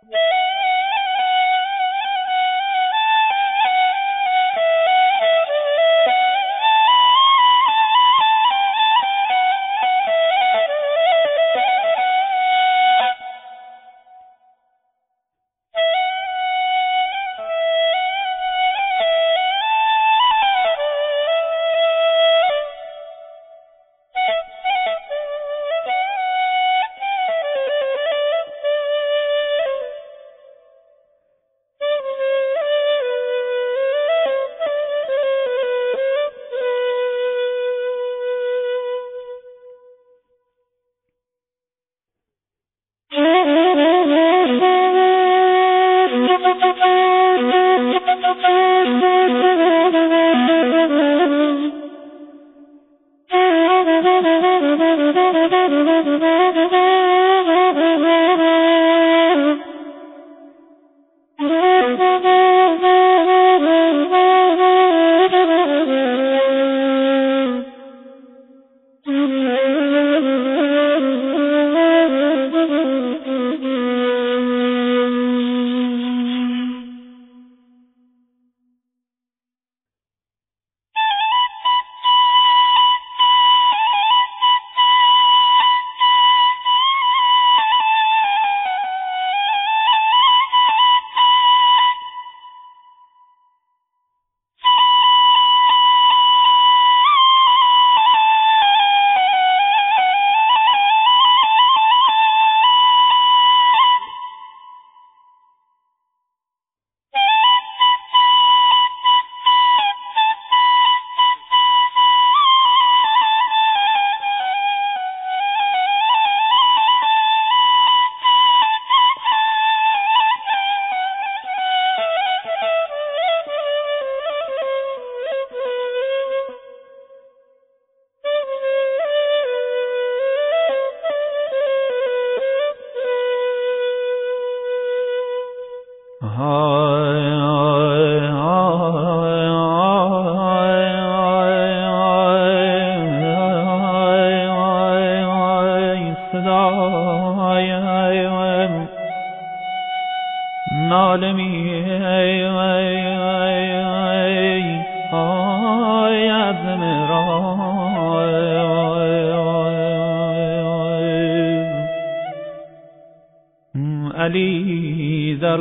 علی در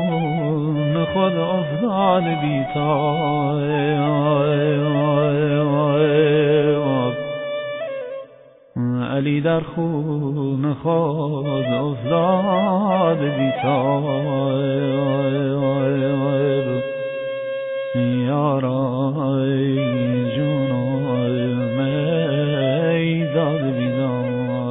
خون خود افتاد بی‌تاب، علی در خون خود افتاد بی‌تاب، یارای جونای می داد بی‌تاب.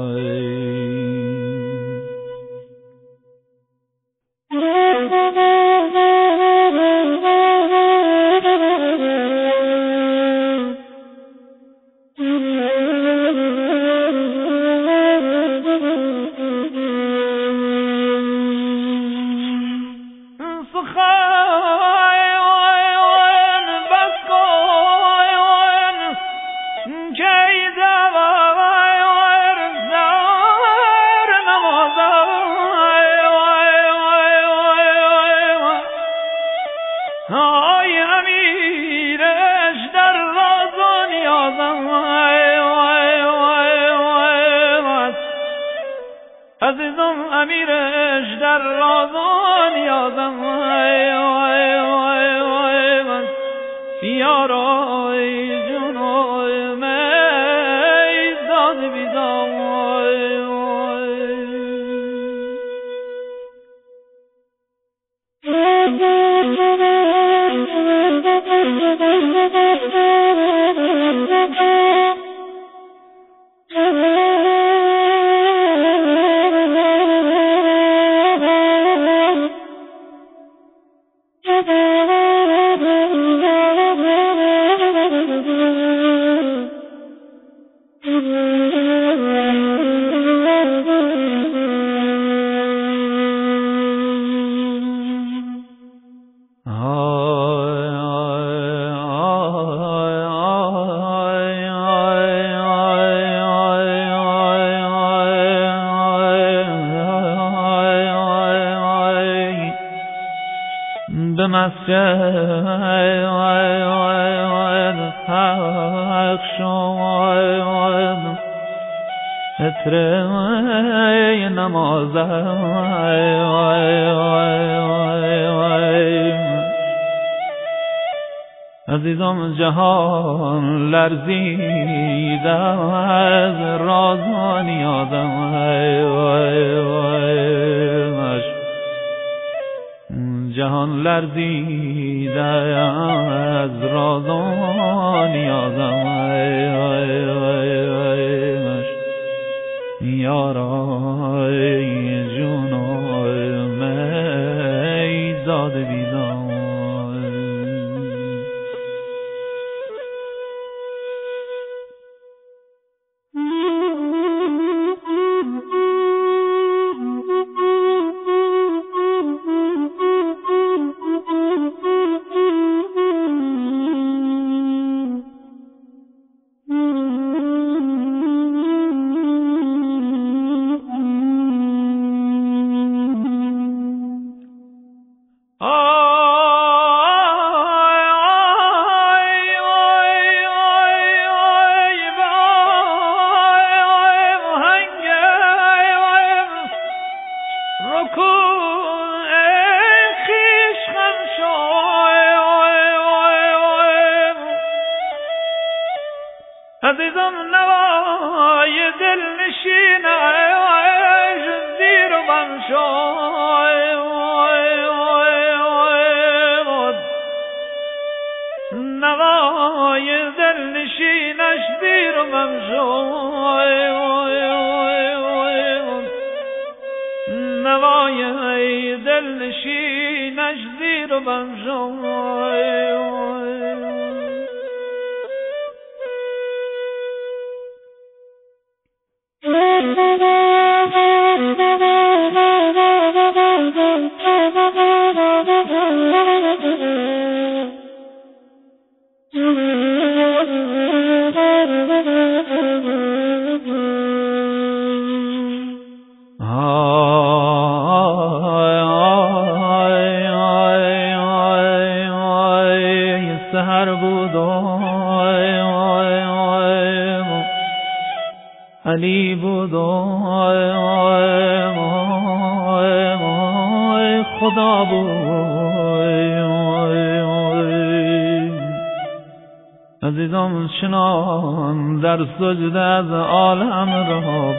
عزیزم امیرش در رازان یازم، یارای جونای می داد بیدام. به مسجد حق شد عطر نماز عزیزم جهان لرزید از راز و نیازم جهان لرزید از راز و نیازم یارای جونو می زاده بیدم عزیزم نوای دل نشینش زیر و بم شد نوای دل نشینش زیر و بم شد نوای دل نشینش زیر و بم شد سحر بود علی بود خدا بود عزیزم چنان در سجده از عالم رها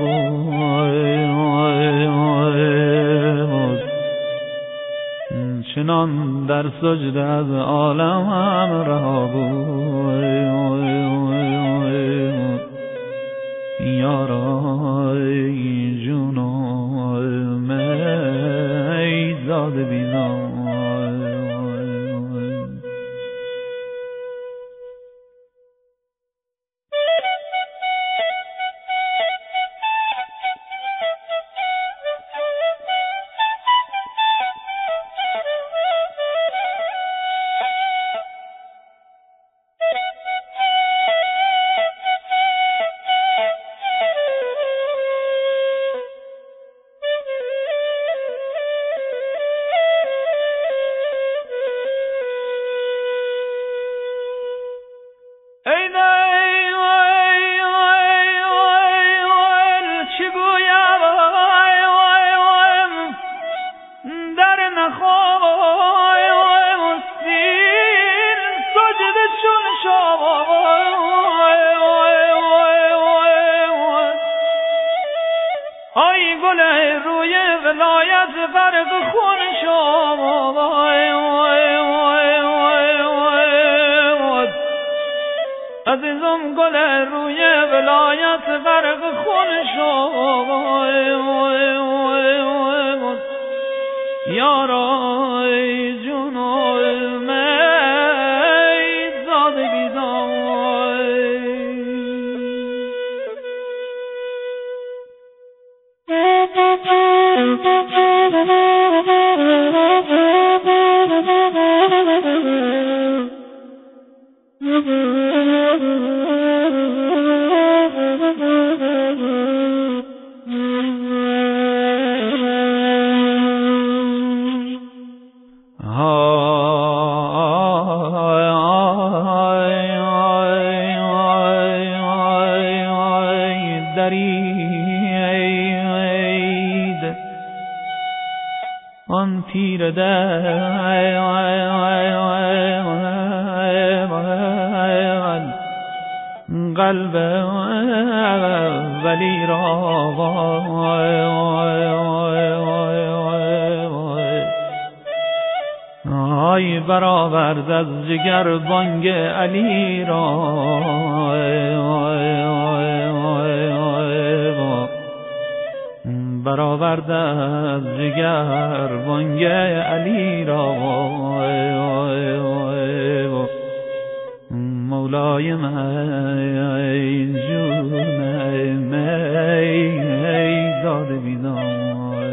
بود چنان در سجده از عالم رها بود یارای جونو می زاده بیدم ای گل روی ولایت برق خون شد عزیزم گل روی ولایت برق خون شد یارای جونو می زاده بیدم ها شیر قلب ولی را آی برآورد از جگر بانگ علی را برآورد از جگر بانگ علی را مولای من جون می داد بیدار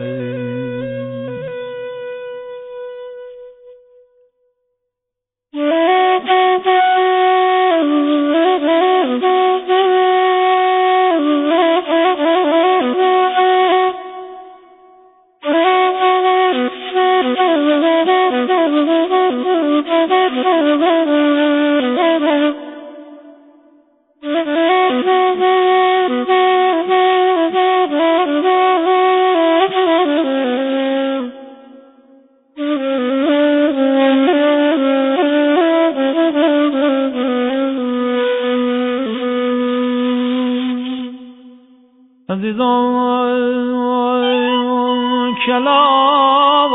عزیزان کلام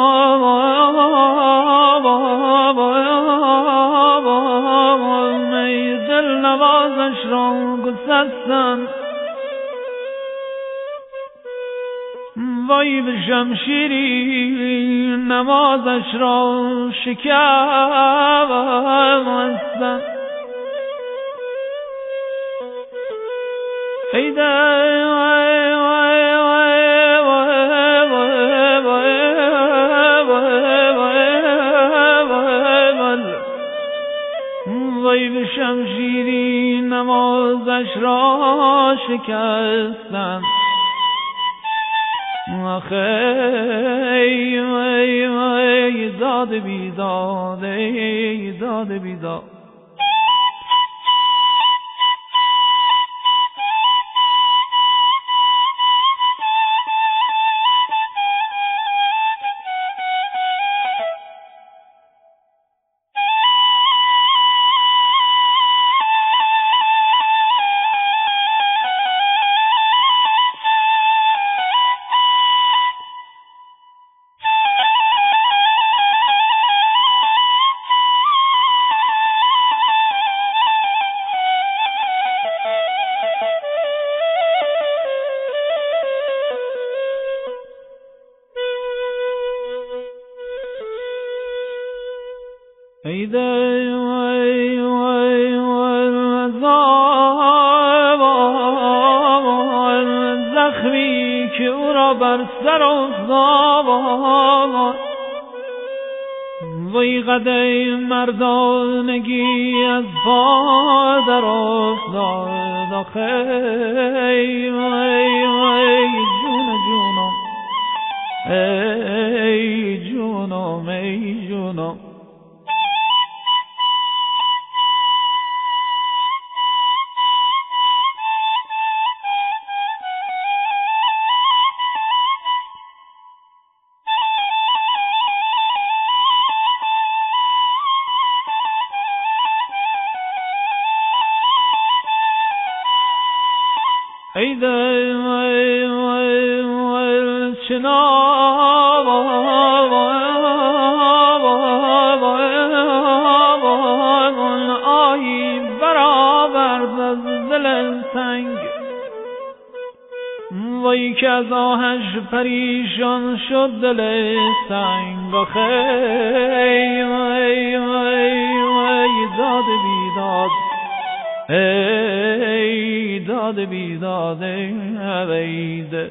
ای دل نوازش را گسستن وای به شمشیری نمازش را شکستن ای دل وای به شمشیری نمازش را شکستن آخه ای داد بیداد ای داد بیداد ای دل زخمی که او را بر سر افتاد وی قده مردانگی از پا در افتاد آخه ای جون جونم ای جونم ای جونم ای دل چنان آهی برآورد از دل تنگ وای که از آهش پریشان شد دل سنگ آخه ای داد بیداد ای داد بیداد ای دل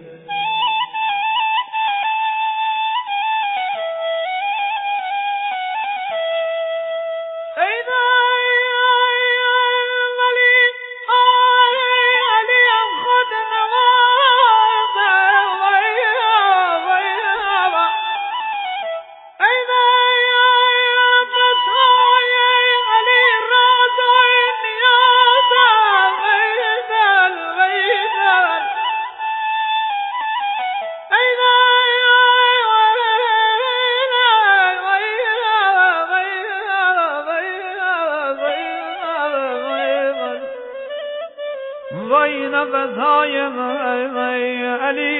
الوزهای علی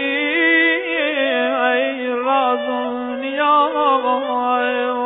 ای راز و نیاز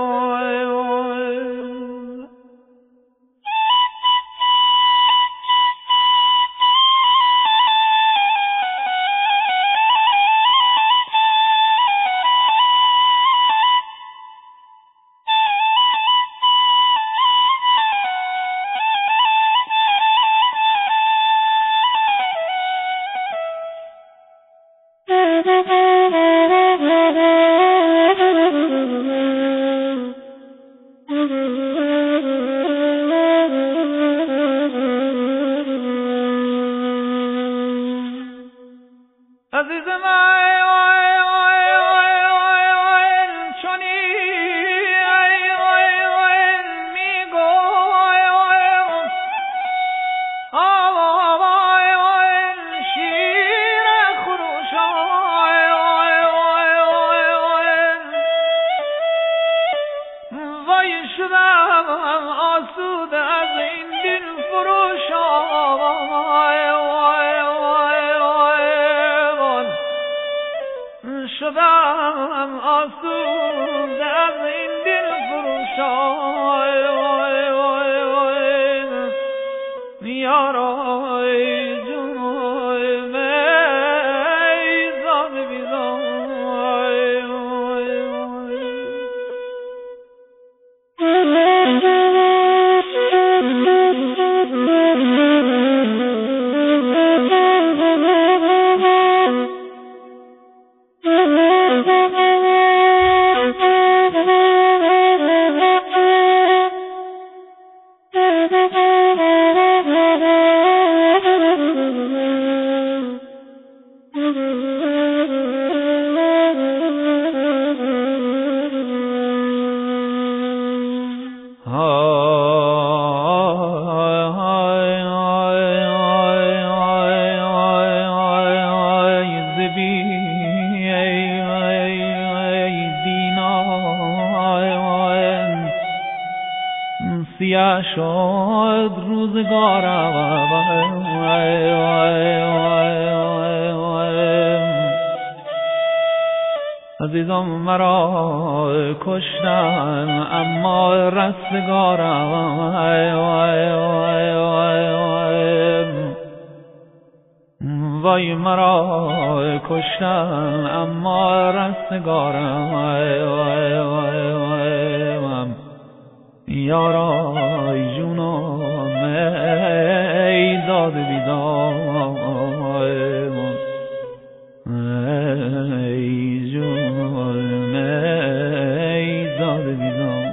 شدم آسوده از این دل فروشای یارای جونای میزان بیزای سیاه شد روزگارم عزیزم مرا کشتن اما رستگارم وای مرا کشتن اما رستگارم یارای جونم ای زاد بیدار ای جونم ای زاد بیدار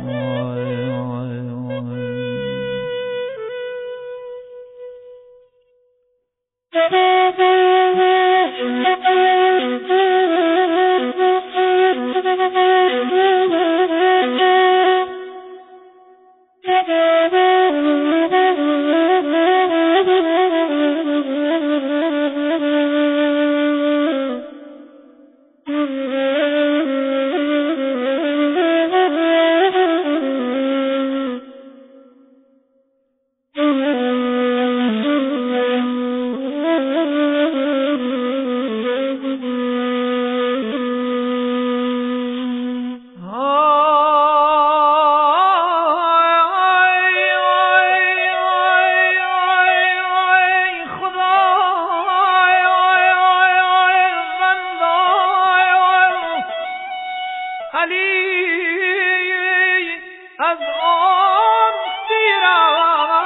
از آن سیرم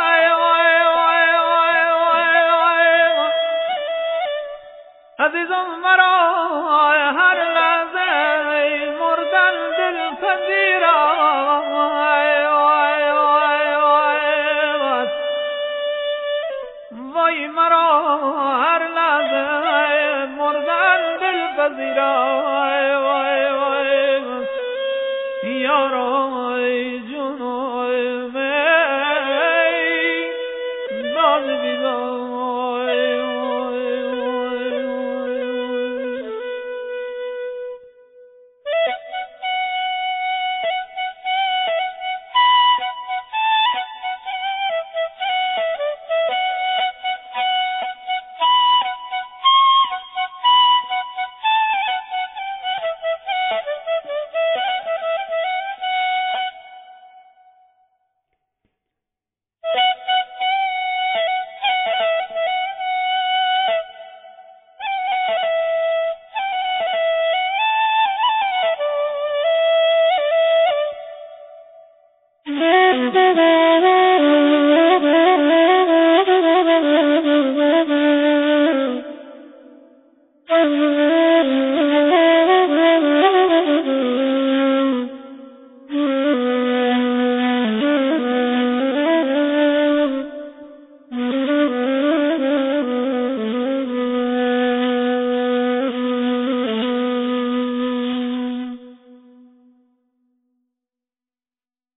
عزیزم مرا هر لحظه مردن دل پذیرم وای مرا هر لحظه مردن دل پذیرم یارای جونای می باز بیدای Oh